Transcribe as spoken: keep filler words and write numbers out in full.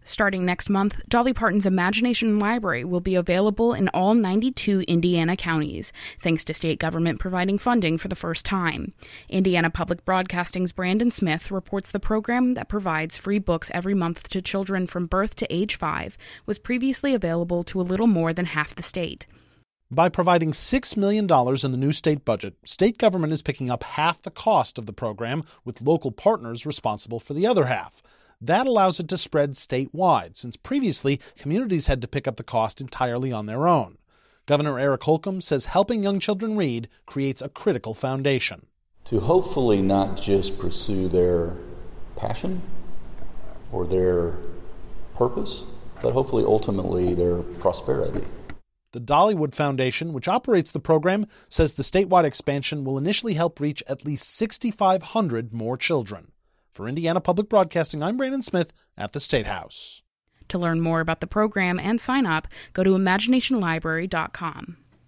Starting next month, Dolly Parton's Imagination Library will be available in all ninety-two Indiana counties, thanks to state government providing funding for the first time. Indiana Public Broadcasting's Brandon Smith reports the program that provides free books every month to children from birth to age five was previously available to a little more than half the state. By providing six million dollars in the new state budget, state government is picking up half the cost of the program, with local partners responsible for the other half. That allows it to spread statewide, since previously communities had to pick up the cost entirely on their own. Governor Eric Holcomb says helping young children read creates a critical foundation. To hopefully not just pursue their passion or their purpose, but hopefully ultimately their prosperity. The Dollywood Foundation, which operates the program, says the statewide expansion will initially help reach at least six thousand five hundred more children. For Indiana Public Broadcasting, I'm Brandon Smith at the State House. To learn more about the program and sign up, go to imagination library dot com.